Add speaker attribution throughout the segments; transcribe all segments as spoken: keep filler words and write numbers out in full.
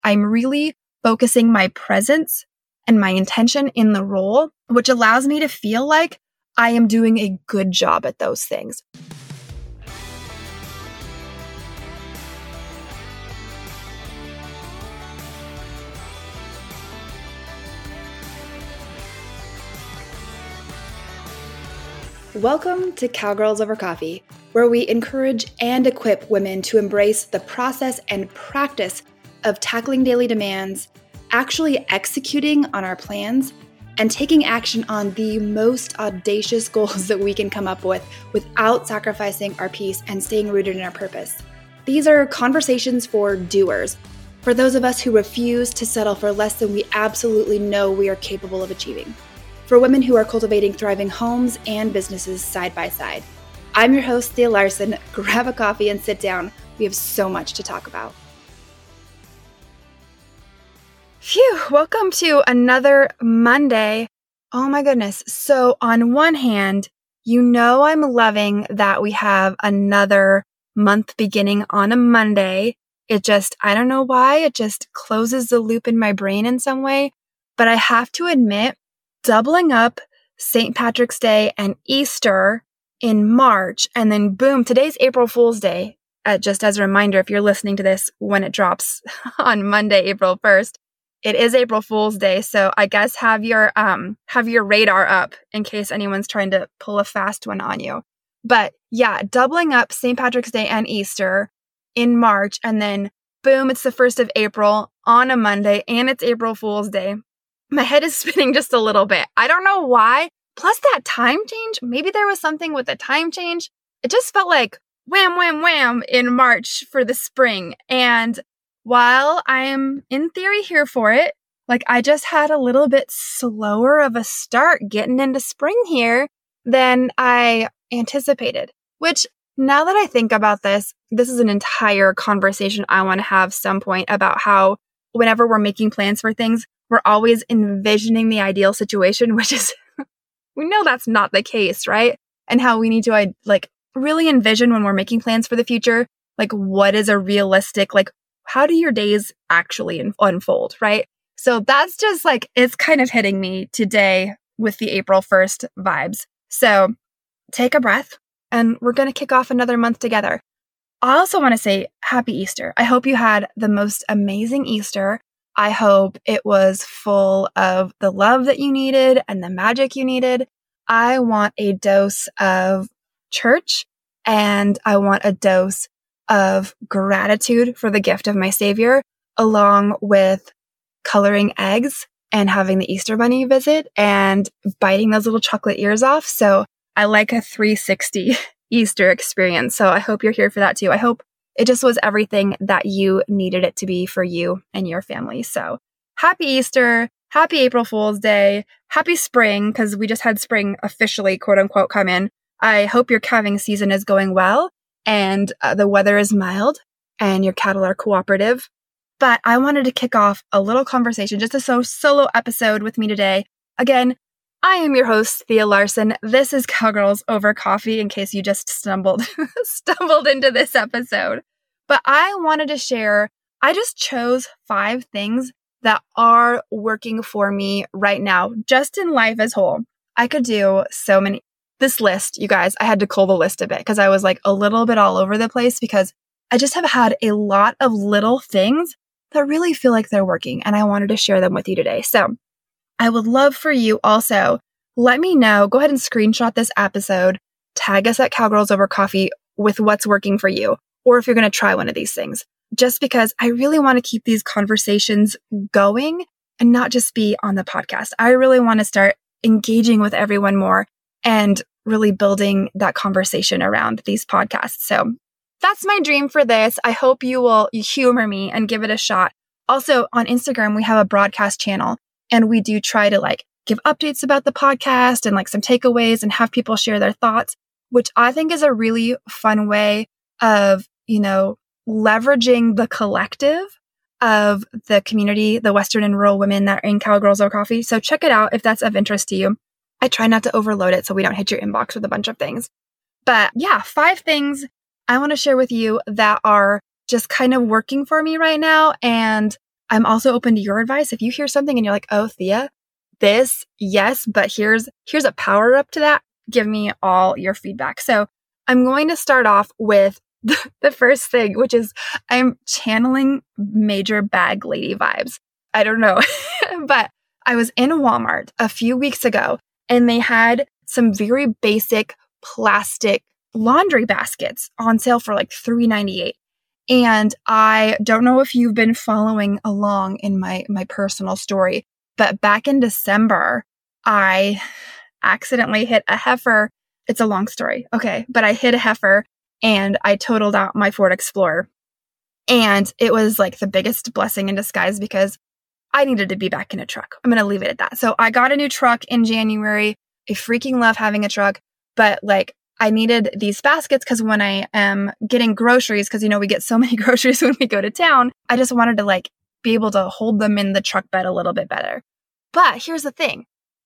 Speaker 1: I'm really focusing my presence and my intention in the role, which allows me to feel like I am doing a good job at those things. Welcome to Cowgirls Over Coffee, where we encourage and equip women to embrace the process and practice of tackling daily demands, actually executing on our plans, and taking action on the most audacious goals that we can come up with without sacrificing our peace and staying rooted in our purpose. These are conversations for doers, for those of us who refuse to settle for less than we absolutely know we are capable of achieving. For women who are cultivating thriving homes and businesses side by side. I'm your host, Thea Larson. Grab a coffee and sit down. We have so much to talk about. Phew, welcome to another Monday. Oh my goodness. So on one hand, you know I'm loving that we have another month beginning on a Monday. It just, I don't know why, it just closes the loop in my brain in some way. But I have to admit, doubling up Saint Patrick's Day and Easter in March, and then boom, today's April Fool's Day. Uh, just as a reminder, if you're listening to this when it drops on Monday, April first, it is April Fool's Day. So I guess have your um have your radar up in case anyone's trying to pull a fast one on you. But yeah, doubling up Saint Patrick's Day and Easter in March, and then boom, it's the first of April on a Monday, and it's April Fool's Day. My head is spinning just a little bit. I don't know why. Plus that time change, maybe there was something with the time change. It just felt like wham, wham, wham in March for the spring. And while I am in theory here for it, like I just had a little bit slower of a start getting into spring here than I anticipated. Which now that I think about this, this is an entire conversation I want to have some point about how whenever we're making plans for things, we're always envisioning the ideal situation, which is, we know that's not the case, right? And how we need to like really envision when we're making plans for the future, like what is a realistic, like how do your days actually unfold, right? So that's just like, it's kind of hitting me today with the April first vibes. So take a breath and we're going to kick off another month together. I also want to say happy Easter. I hope you had the most amazing Easter. I hope it was full of the love that you needed and the magic you needed. I want a dose of church and I want a dose of gratitude for the gift of my Savior, along with coloring eggs and having the Easter Bunny visit and biting those little chocolate ears off. So I like a three sixty Easter experience. So I hope you're here for that too. I hope it just was everything that you needed it to be for you and your family. So happy Easter, happy April Fool's Day, happy spring, because we just had spring officially, quote unquote, come in. I hope your calving season is going well and uh, the weather is mild and your cattle are cooperative. But I wanted to kick off a little conversation, just a so solo episode with me today. Again, I am your host, Thea Larson. This is Cowgirls Over Coffee, in case you just stumbled stumbled into this episode. But I wanted to share, I just chose five things that are working for me right now, just in life as whole. I could do so many. This list, you guys, I had to cull the list a bit because I was like a little bit all over the place because I just have had a lot of little things that really feel like they're working, and I wanted to share them with you today. So I would love for you also, let me know, go ahead and screenshot this episode, tag us at Cowgirls Over Coffee with what's working for you, or if you're going to try one of these things, just because I really want to keep these conversations going and not just be on the podcast. I really want to start engaging with everyone more and really building that conversation around these podcasts. So that's my dream for this. I hope you will humor me and give it a shot. Also on Instagram, we have a broadcast channel. And we do try to like give updates about the podcast and like some takeaways and have people share their thoughts, which I think is a really fun way of, you know, leveraging the collective of the community, the Western and rural women that are in Cowgirls Over Coffee. So check it out if that's of interest to you. I try not to overload it so we don't hit your inbox with a bunch of things. But yeah, five things I want to share with you that are just kind of working for me right now. And I'm also open to your advice. If you hear something and you're like, oh, Thea, this, yes, but here's, here's a power up to that. Give me all your feedback. So I'm going to start off with the, the first thing, which is I'm channeling major bag lady vibes. I don't know, but I was in Walmart a few weeks ago and they had some very basic plastic laundry baskets on sale for like three ninety-eight. And I don't know if you've been following along in my, my personal story, but back in December, I accidentally hit a heifer. It's a long story. Okay. But I hit a heifer and I totaled out my Ford Explorer. And it was like the biggest blessing in disguise because I needed to be back in a truck. I'm going to leave it at that. So I got a new truck in January. I freaking love having a truck, but like I needed these baskets because when I am getting groceries, because, you know, we get so many groceries when we go to town, I just wanted to like be able to hold them in the truck bed a little bit better. But here's the thing.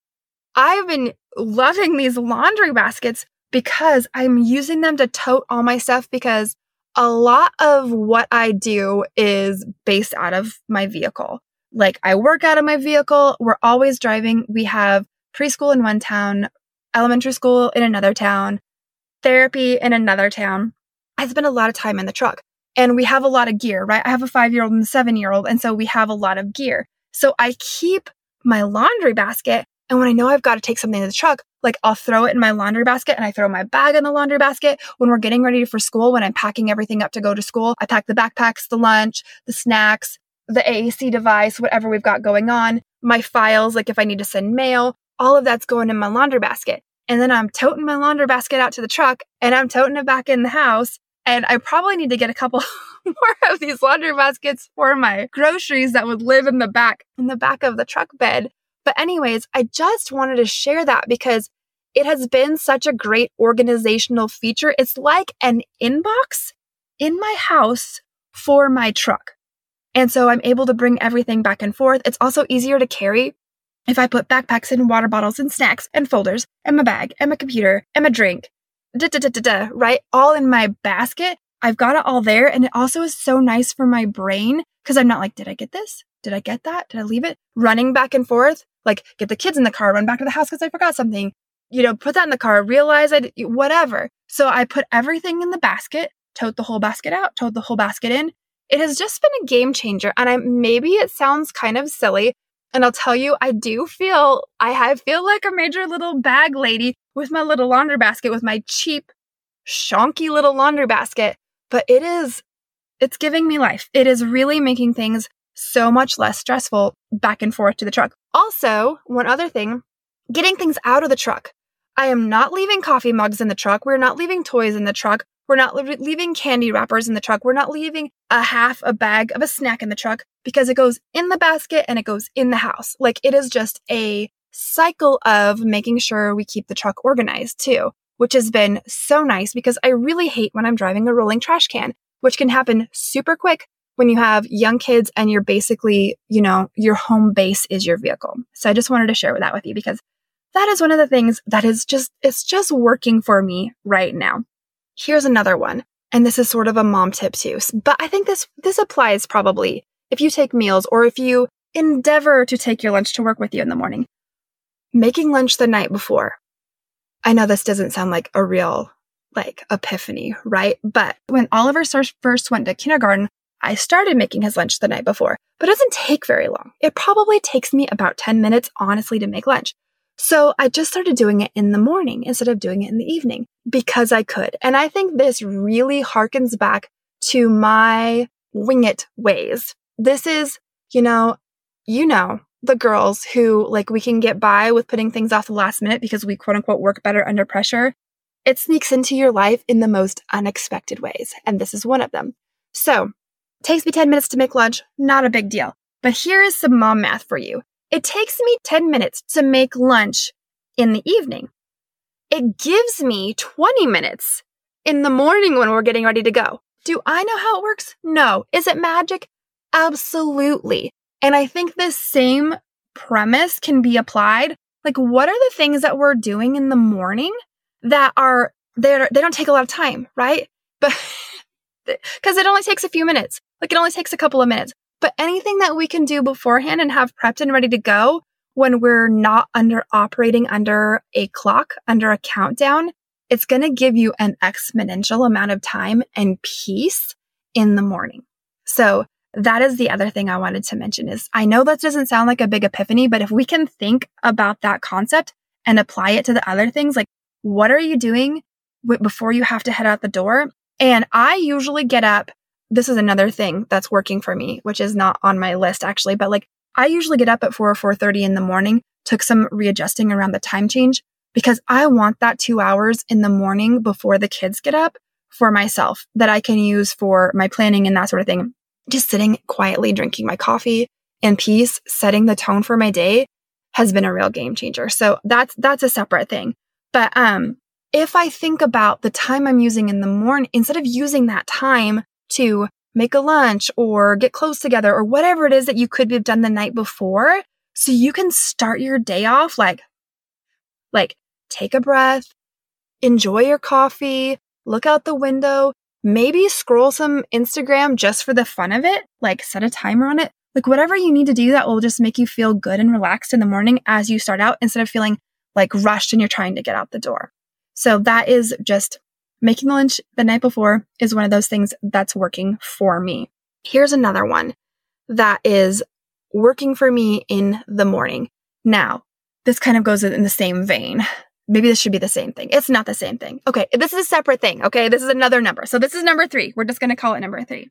Speaker 1: I've been loving these laundry baskets because I'm using them to tote all my stuff because a lot of what I do is based out of my vehicle. Like I work out of my vehicle. We're always driving. We have preschool in one town, elementary school in another town, therapy in another town. I spend a lot of time in the truck and we have a lot of gear, right? I have a five-year-old and a seven-year-old. And so we have a lot of gear. So I keep my laundry basket. And when I know I've got to take something to the truck, like I'll throw it in my laundry basket and I throw my bag in the laundry basket. When we're getting ready for school, when I'm packing everything up to go to school, I pack the backpacks, the lunch, the snacks, the A A C device, whatever we've got going on, my files, like if I need to send mail, all of that's going in my laundry basket. And then I'm toting my laundry basket out to the truck and I'm toting it back in the house. And I probably need to get a couple more of these laundry baskets for my groceries that would live in the back, in the back of the truck bed. But anyways, I just wanted to share that because it has been such a great organizational feature. It's like an inbox in my house for my truck. And so I'm able to bring everything back and forth. It's also easier to carry if I put backpacks and water bottles and snacks and folders and my bag and my computer and my drink, da, da, da, da, da, right? All in my basket. I've got it all there. And it also is so nice for my brain because I'm not like, did I get this? Did I get that? Did I leave it? Running back and forth. Like get the kids in the car, run back to the house because I forgot something, you know, put that in the car, realize I, did, whatever. So I put everything in the basket, tote the whole basket out, tote the whole basket in. It has just been a game changer. And I, maybe it sounds kind of silly. And I'll tell you, I do feel, I have, feel like a major little bag lady with my little laundry basket, with my cheap, shonky little laundry basket. But it is, it's giving me life. It is really making things so much less stressful back and forth to the truck. Also, one other thing, getting things out of the truck. I am not leaving coffee mugs in the truck. We're not leaving toys in the truck. We're not li- leaving candy wrappers in the truck. We're not leaving a half a bag of a snack in the truck because it goes in the basket and it goes in the house. Like it is just a cycle of making sure we keep the truck organized too, which has been so nice because I really hate when I'm driving a rolling trash can, which can happen super quick when you have young kids and you're basically, you know, your home base is your vehicle. So I just wanted to share that with you because that is one of the things that is just, it's just working for me right now. Here's another one. And this is sort of a mom tip too. But I think this, this applies probably if you take meals or if you endeavor to take your lunch to work with you in the morning. Making lunch the night before. I know this doesn't sound like a real like epiphany, right? But when Oliver first went to kindergarten, I started making his lunch the night before, but it doesn't take very long. It probably takes me about ten minutes, honestly, to make lunch. So I just started doing it in the morning instead of doing it in the evening because I could. And I think this really harkens back to my wing it ways. This is, you know, you know, the girls who like we can get by with putting things off the last minute because we quote unquote work better under pressure. It sneaks into your life in the most unexpected ways. And this is one of them. So takes me ten minutes to make lunch, not a big deal. But here is some mom math for you. It takes me ten minutes to make lunch in the evening. It gives me twenty minutes in the morning when we're getting ready to go. Do I know how it works? No. Is it magic? Absolutely. And I think this same premise can be applied. Like, what are the things that we're doing in the morning that are, they're, they don't take a lot of time, right? But because it only takes a few minutes. Like it only takes a couple of minutes. but anything that we can do beforehand and have prepped and ready to go when we're not under operating under a clock, under a countdown, it's going to give you an exponential amount of time and peace in the morning. So that is the other thing I wanted to mention is I know that doesn't sound like a big epiphany, but if we can think about that concept and apply it to the other things, like what are you doing w- before you have to head out the door? And I usually get up. This is another thing that's working for me, which is not on my list actually, but like I usually get up at four or four thirty in the morning, took some readjusting around the time change because I want that two hours in the morning before the kids get up for myself that I can use for my planning and that sort of thing. Just sitting quietly, drinking my coffee in peace, setting the tone for my day has been a real game changer. So that's, that's a separate thing. But, um, if I think about the time I'm using in the morning, instead of using that time to make a lunch or get clothes together or whatever it is that you could have done the night before, so you can start your day off like, like take a breath, enjoy your coffee, look out the window, maybe scroll some Instagram just for the fun of it, like set a timer on it, like whatever you need to do that will just make you feel good and relaxed in the morning as you start out instead of feeling like rushed and you're trying to get out the door. So that is just making the lunch the night before is one of those things that's working for me. Here's another one that is working for me in the morning. Now, this kind of goes in the same vein. Maybe this should be the same thing. It's not the same thing. Okay, this is a separate thing. Okay, this is another number. So this is number three. We're just going to call it number three.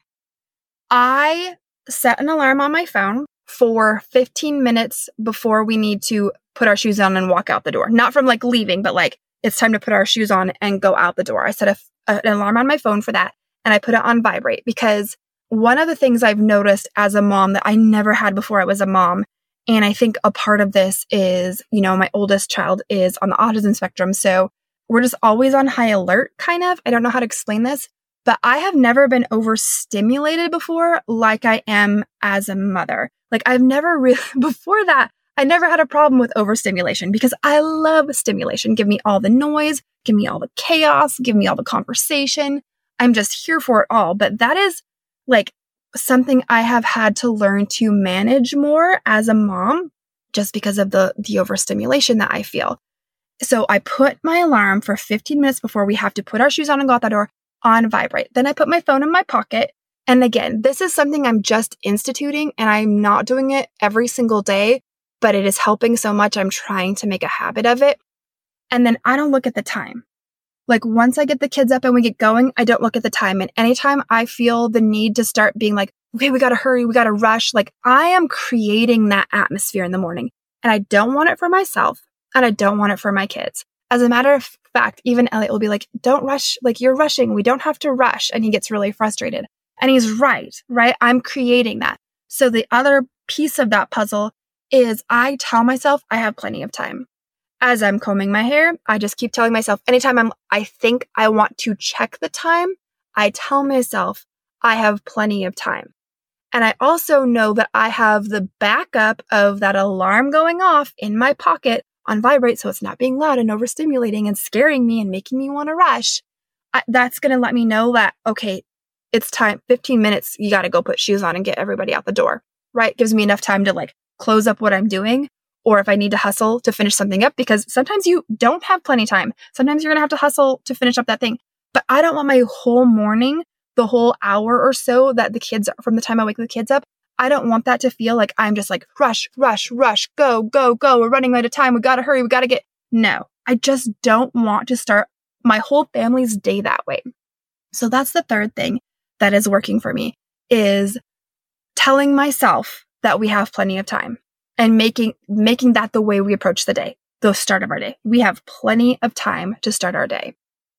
Speaker 1: I set an alarm on my phone for fifteen minutes before we need to put our shoes on and walk out the door. Not from like leaving, but like it's time to put our shoes on and go out the door. I set a, a, an alarm on my phone for that and I put it on vibrate because one of the things I've noticed as a mom that I never had before I was a mom, and I think a part of this is, you know, my oldest child is on the autism spectrum. So we're just always on high alert, kind of. I don't know how to explain this, but I have never been overstimulated before like I am as a mother. Like I've never really, before that, I never had a problem with overstimulation because I love stimulation. Give me all the noise, give me all the chaos, give me all the conversation. I'm just here for it all. But that is like something I have had to learn to manage more as a mom just because of the, the overstimulation that I feel. So I put my alarm for fifteen minutes before we have to put our shoes on and go out that door on vibrate. Then I put my phone in my pocket. And again, this is something I'm just instituting and I'm not doing it every single day, but it is helping so much. I'm trying to make a habit of it. And then I don't look at the time. Like once I get the kids up and we get going, I don't look at the time. And anytime I feel the need to start being like, okay, we got to hurry, we got to rush. Like I am creating that atmosphere in the morning and I don't want it for myself and I don't want it for my kids. As a matter of fact, even Elliot will be like, don't rush. Like you're rushing. We don't have to rush. And he gets really frustrated and he's right, right? I'm creating that. So the other piece of that puzzle is I tell myself I have plenty of time. As I'm combing my hair, I just keep telling myself anytime I'm, I think I want to check the time, I tell myself I have plenty of time. And I also know that I have the backup of that alarm going off in my pocket on vibrate. So it's not being loud and overstimulating and scaring me and making me want to rush. I, that's going to let me know that, okay, it's time, fifteen minutes. You got to go put shoes on and get everybody out the door, right? Gives me enough time to like close up what I'm doing. Or if I need to hustle to finish something up, because sometimes you don't have plenty of time. Sometimes you're going to have to hustle to finish up that thing. But I don't want my whole morning, the whole hour or so that the kids, from the time I wake the kids up, I don't want that to feel like I'm just like, rush, rush, rush, go, go, go. We're running out of time. We got to hurry. We got to get, no, I just don't want to start my whole family's day that way. So that's the third thing that is working for me is telling myself that we have plenty of time. And making making that the way we approach the day, the start of our day. We have plenty of time to start our day.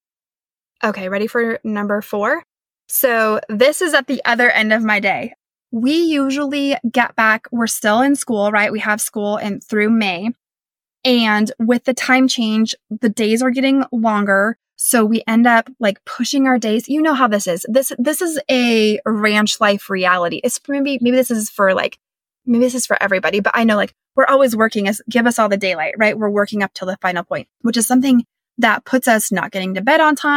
Speaker 1: Okay, ready for number four? So this is at the other end of my day. We usually get back, we're still in school, right? We have school and through May. And with the time change, the days are getting longer. So we end up like pushing our days. You know how this is. This this is a ranch life reality. It's maybe maybe this is for like Maybe this is for everybody, but I know like we're always working as give us all the daylight, right? We're working up till the final point, which is something that puts us not getting to bed on time,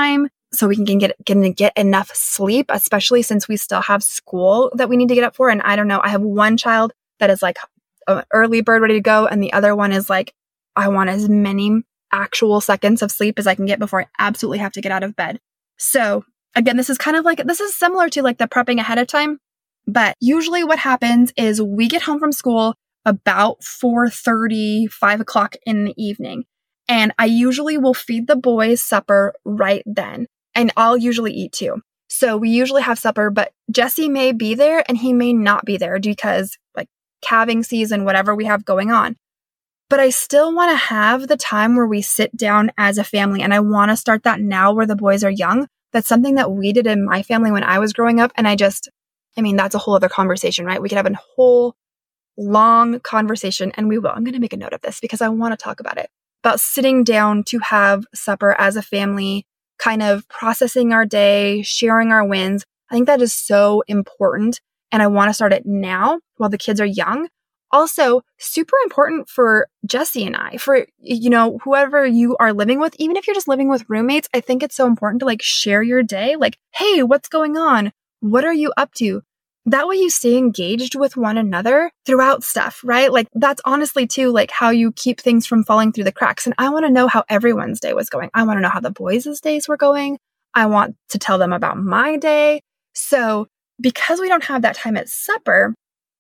Speaker 1: so we can get, get, get enough sleep, especially since we still have school that we need to get up for. And I don't know, I have one child that is like an early bird ready to go. And the other one is like, I want as many actual seconds of sleep as I can get before I absolutely have to get out of bed. So again, this is kind of like, this is similar to like the prepping ahead of time. But usually what happens is we get home from school about four thirty, five o'clock in the evening. And I usually will feed the boys supper right then. And I'll usually eat too. So we usually have supper, but Jesse may be there and he may not be there because like calving season, whatever we have going on. But I still want to have the time where we sit down as a family. And I want to start that now where the boys are young. That's something that we did in my family when I was growing up. And I just, I mean, that's a whole other conversation, right? We could have a whole long conversation, and we will. I'm going to make a note of this because I want to talk about it, about sitting down to have supper as a family, kind of processing our day, sharing our wins. I think that is so important. And I want to start it now while the kids are young. Also, super important for Jesse and I, for, you know, whoever you are living with, even if you're just living with roommates, I think it's so important to like share your day. Like, hey, what's going on? What are you up to? That way you stay engaged with one another throughout stuff, right? Like that's honestly too, like how you keep things from falling through the cracks. And I want to know how everyone's day was going. I want to know how the boys' days were going. I want to tell them about my day. So because we don't have that time at supper,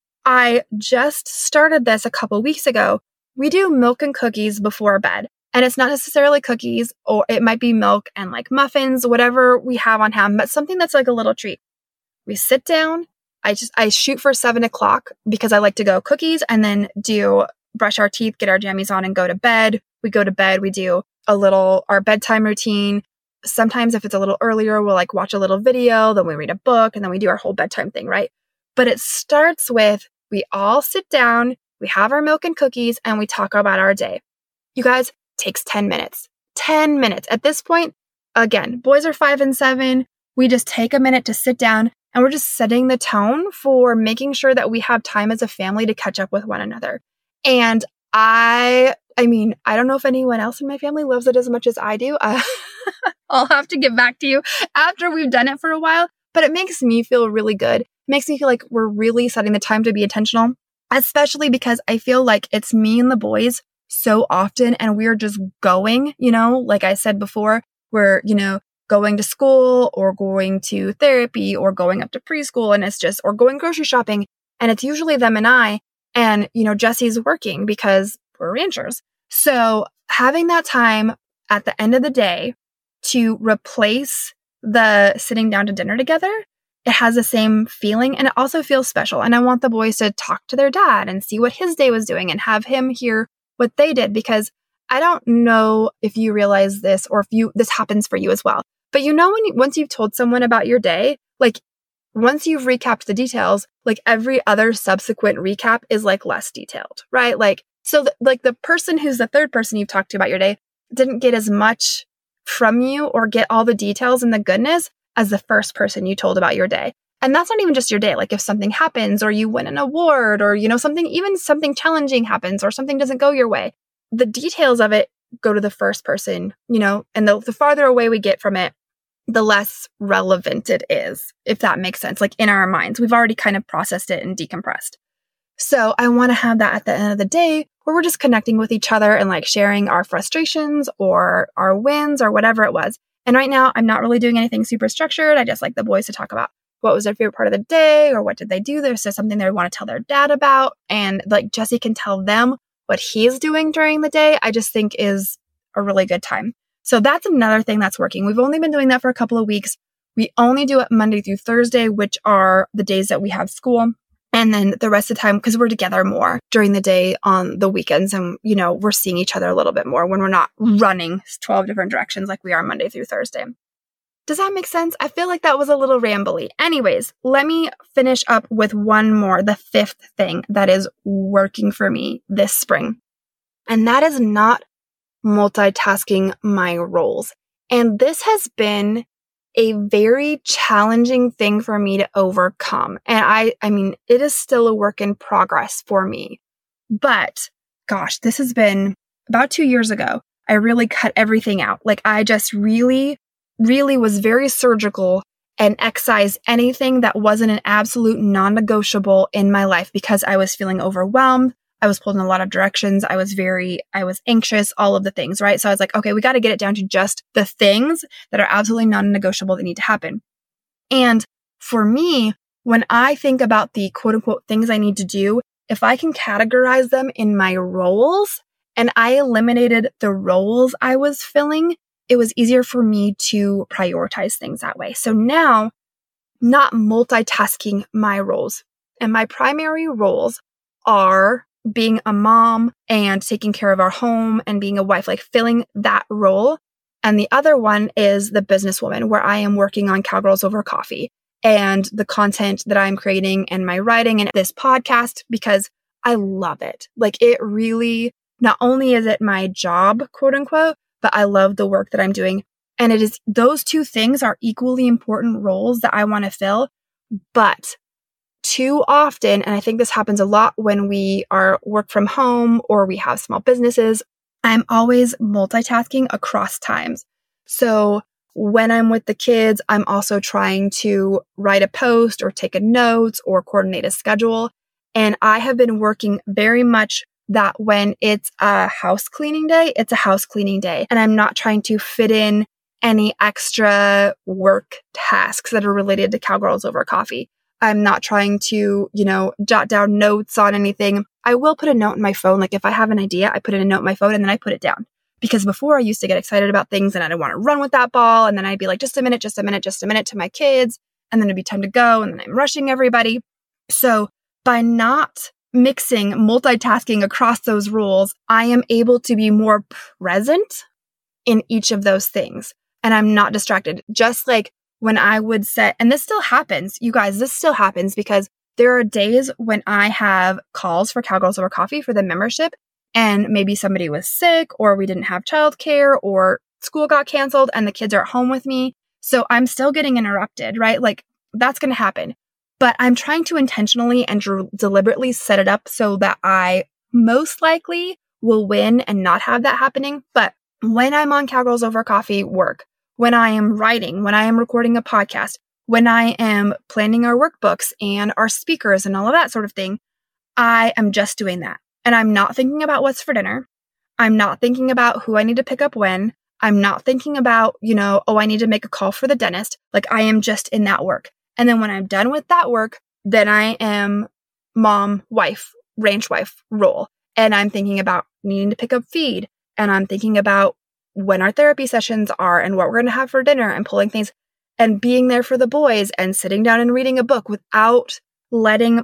Speaker 1: I just started this a couple weeks ago. We do milk and cookies before bed. And it's not necessarily cookies, or it might be milk and like muffins, whatever we have on hand, but something that's like a little treat. We sit down. I just, I shoot for seven o'clock because I like to go cookies and then do brush our teeth, get our jammies on and go to bed. We go to bed. We do a little, our bedtime routine. Sometimes if it's a little earlier, we'll like watch a little video, then we read a book and then we do our whole bedtime thing, right? But it starts with, we all sit down, we have our milk and cookies, and we talk about our day. You guys, takes ten minutes. ten minutes. At this point, again, boys are five and seven. We just take a minute to sit down and we're just setting the tone for making sure that we have time as a family to catch up with one another. And I, I mean, I don't know if anyone else in my family loves it as much as I do. Uh, I'll have to get back to you after we've done it for a while, but it makes me feel really good. Makes me feel like we're really setting the time to be intentional, especially because I feel like it's me and the boys so often and we're just going, you know, like I said before, we're, you know, going to school or going to therapy or going up to preschool and it's just, or going grocery shopping. And it's usually them and I, and, you know, Jesse's working because we're ranchers. So having that time at the end of the day to replace the sitting down to dinner together, it has the same feeling and it also feels special. And I want the boys to talk to their dad and see what his day was doing and have him hear what they did, because I don't know if you realize this or if you, this happens for you as well. But you know, when you, once you've told someone about your day, like once you've recapped the details, like every other subsequent recap is like less detailed, right? Like, so th- like the person who's the third person you've talked to about your day didn't get as much from you or get all the details and the goodness as the first person you told about your day. And that's not even just your day. Like if something happens or you win an award or, you know, something, even something challenging happens or something doesn't go your way, the details of it go to the first person, you know, and the, the farther away we get from it, the less relevant it is, if that makes sense. Like in our minds, we've already kind of processed it and decompressed. So I want to have that at the end of the day where we're just connecting with each other and like sharing our frustrations or our wins or whatever it was. And right now I'm not really doing anything super structured. I just like the boys to talk about what was their favorite part of the day or what did they do. There's something they want to tell their dad about. And like Jesse can tell them what he's doing during the day. I just think is a really good time. So that's another thing that's working. We've only been doing that for a couple of weeks. We only do it Monday through Thursday, which are the days that we have school. And then the rest of the time, because we're together more during the day on the weekends. And, you know, we're seeing each other a little bit more when we're not running twelve different directions like we are Monday through Thursday. Does that make sense? I feel like that was a little rambly. Anyways, let me finish up with one more, the fifth thing that is working for me this spring. And that is not multitasking my roles. And this has been a very challenging thing for me to overcome. And I, I mean, it is still a work in progress for me. But gosh, this has been about two years ago. I really cut everything out. Like I just really really was very surgical and excised anything that wasn't an absolute non-negotiable in my life because I was feeling overwhelmed. I was pulled in a lot of directions. I was very, I was anxious, all of the things, right? So I was like, okay, we got to get it down to just the things that are absolutely non-negotiable that need to happen. And for me, when I think about the quote unquote things I need to do, if I can categorize them in my roles and I eliminated the roles I was filling, it was easier for me to prioritize things that way. So now, not multitasking my roles. And my primary roles are being a mom and taking care of our home and being a wife, like filling that role. And the other one is the businesswoman, where I am working on Cowgirls Over Coffee and the content that I'm creating and my writing and this podcast, because I love it. Like it really, not only is it my job, quote unquote, but I love the work that I'm doing. And it is, those two things are equally important roles that I want to fill. But too often, and I think this happens a lot when we are work from home or we have small businesses, I'm always multitasking across times. So when I'm with the kids, I'm also trying to write a post or take a note or coordinate a schedule. And I have been working very much that when it's a house cleaning day, it's a house cleaning day. And I'm not trying to fit in any extra work tasks that are related to Cowgirls Over Coffee. I'm not trying to, you know, jot down notes on anything. I will put a note in my phone. Like if I have an idea, I put in a note in my phone and then I put it down. Because before I used to get excited about things and I didn't want to run with that ball. And then I'd be like, just a minute, just a minute, just a minute to my kids. And then it'd be time to go. And then I'm rushing everybody. So by not mixing multitasking across those rules, I am able to be more present in each of those things. And I'm not distracted. Just like when I would set, and this still happens, you guys, this still happens because there are days when I have calls for Cowgirls Over Coffee for the membership, and maybe somebody was sick or we didn't have childcare or school got canceled and the kids are at home with me. So I'm still getting interrupted, right? Like that's going to happen. But I'm trying to intentionally and dr- deliberately set it up so that I most likely will win and not have that happening. But when I'm on Cowgirls Over Coffee work, when I am writing, when I am recording a podcast, when I am planning our workbooks and our speakers and all of that sort of thing, I am just doing that. And I'm not thinking about what's for dinner. I'm not thinking about who I need to pick up when. I'm not thinking about, you know, oh, I need to make a call for the dentist. Like I am just in that work. And then when I'm done with that work, then I am mom, wife, ranch wife role. And I'm thinking about needing to pick up feed. And I'm thinking about when our therapy sessions are and what we're going to have for dinner and pulling things and being there for the boys and sitting down and reading a book without letting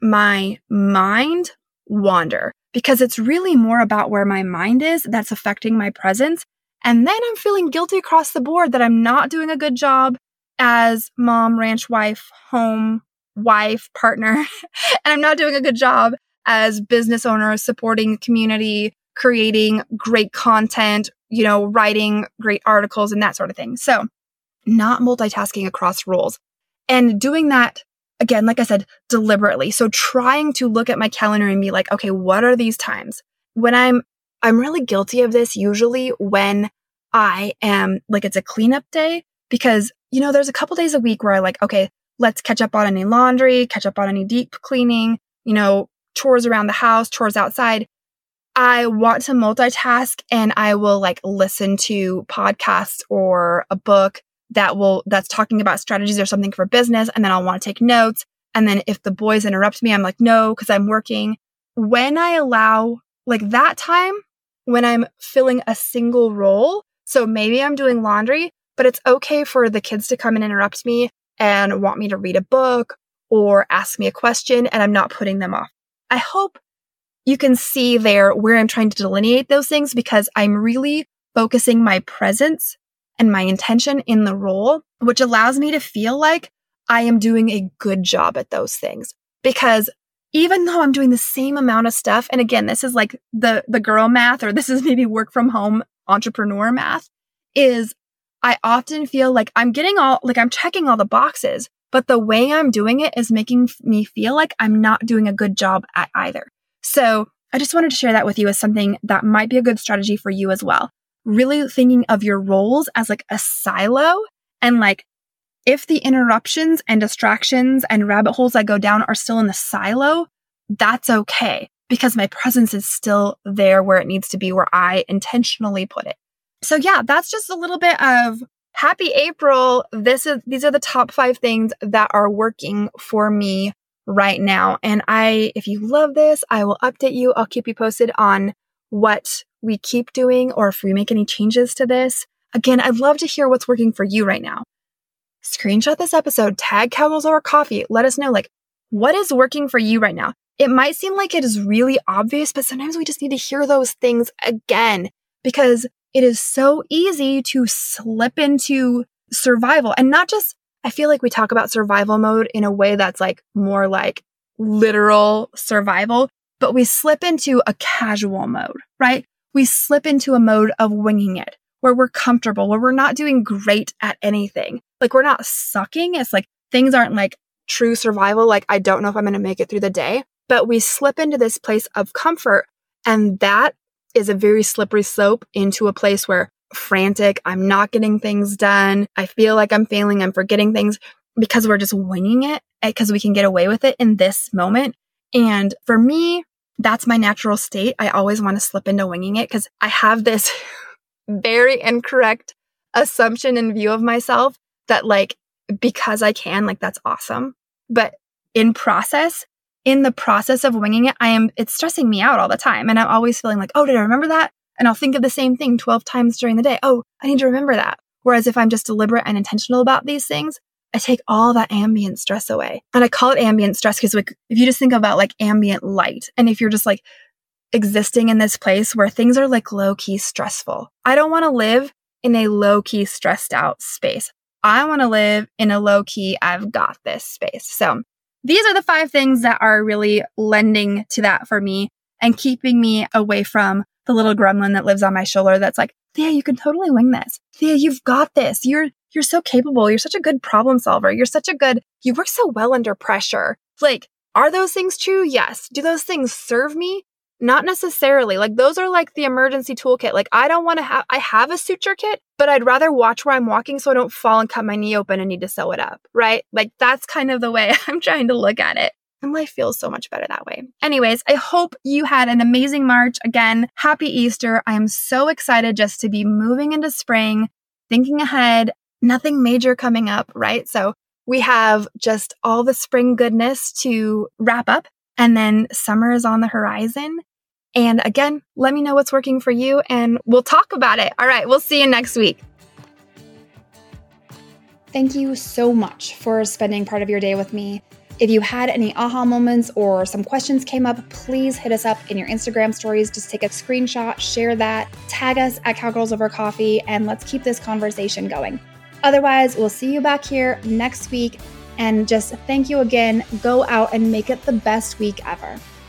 Speaker 1: my mind wander, because it's really more about where my mind is that's affecting my presence. And then I'm feeling guilty across the board that I'm not doing a good job as mom, ranch wife, home wife, partner, and I'm not doing a good job as business owner, supporting community, creating great content, you know, writing great articles and that sort of thing. So not multitasking across roles and doing that, again, like I said, deliberately. So trying to look at my calendar and be like, okay, what are these times? When I'm, I'm really guilty of this usually when I am like, it's a cleanup day, because, you know, there's a couple days a week where I like, okay, let's catch up on any laundry, catch up on any deep cleaning, you know, chores around the house, chores outside. I want to multitask and I will like listen to podcasts or a book that will, that's talking about strategies or something for business. And then I'll want to take notes. And then if the boys interrupt me, I'm like, no, because I'm working. When I allow like that time, when I'm filling a single role, so maybe I'm doing laundry, but it's okay for the kids to come and interrupt me and want me to read a book or ask me a question, and I'm not putting them off. I hope you can see there where I'm trying to delineate those things, because I'm really focusing my presence and my intention in the role, which allows me to feel like I am doing a good job at those things. Because even though I'm doing the same amount of stuff, and again, this is like the, the girl math, or this is maybe work from home entrepreneur math, is I often feel like I'm getting all, like I'm checking all the boxes, but the way I'm doing it is making me feel like I'm not doing a good job at either. So I just wanted to share that with you as something that might be a good strategy for you as well. really thinking of your roles as like a silo, and like if the interruptions and distractions and rabbit holes I go down are still in the silo, that's okay because my presence is still there where it needs to be, where I intentionally put it. So yeah, that's just a little bit of happy April. This is, these are the top five things that are working for me right now. And I, if you love this, I will update you. I'll keep you posted on what we keep doing or if we make any changes to this. Again, I'd love to hear what's working for you right now. Screenshot this episode, tag Cowgirls Over Coffee. Let us know, like, what is working for you right now? It might seem like it is really obvious, but sometimes we just need to hear those things again because it is so easy to slip into survival. And not just, I feel like we talk about survival mode in a way that's like more like literal survival, but we slip into a casual mode, right? We slip into a mode of winging it, where we're comfortable, where we're not doing great at anything. Like we're not sucking. It's like things aren't like true survival. Like I don't know if I'm going to make it through the day, but we slip into this place of comfort. And that is a very slippery slope into a place where frantic, I'm not getting things done. I feel like I'm failing. I'm forgetting things because we're just winging it because we can get away with it in this moment. And for me, that's my natural state. I always want to slip into winging it because I have this very incorrect assumption and view of myself that like, because I can, like, that's awesome. But in process, in the process of winging it, I am, it's stressing me out all the time. And I'm always feeling like, oh, did I remember that? And I'll think of the same thing twelve times during the day. Oh, I need to remember that. Whereas if I'm just deliberate and intentional about these things, I take all that ambient stress away. And I call it ambient stress because like, if you just think about like ambient light, and if you're just like existing in this place where things are like low-key stressful, I don't want to live in a low-key stressed out space. I want to live in a low-key, I've got this space. So these are the five things that are really lending to that for me and keeping me away from the little gremlin that lives on my shoulder that's like, Thea, you can totally wing this. Thea, you've got this. You're you're so capable. You're such a good problem solver. You're such a good, you work so well under pressure. Like, are those things true? Yes. Do those things serve me? Not necessarily. Like those are like the emergency toolkit. Like I don't want to have, I have a suture kit, but I'd rather watch where I'm walking so I don't fall and cut my knee open and need to sew it up, right? Like that's kind of the way I'm trying to look at it. And life feels so much better that way. Anyways, I hope you had an amazing March. Again, happy Easter. I am so excited just to be moving into spring, thinking ahead, nothing major coming up, right? So we have just all the spring goodness to wrap up, and then summer is on the horizon. And again, let me know what's working for you and we'll talk about it. All right, we'll see you next week. Thank you so much for spending part of your day with me. If you had any aha moments or some questions came up, please hit us up in your Instagram stories. Just take a screenshot, share that, tag us at Cowgirls Over Coffee, and let's keep this conversation going. Otherwise, we'll see you back here next week. And just thank you again. Go out and make it the best week ever.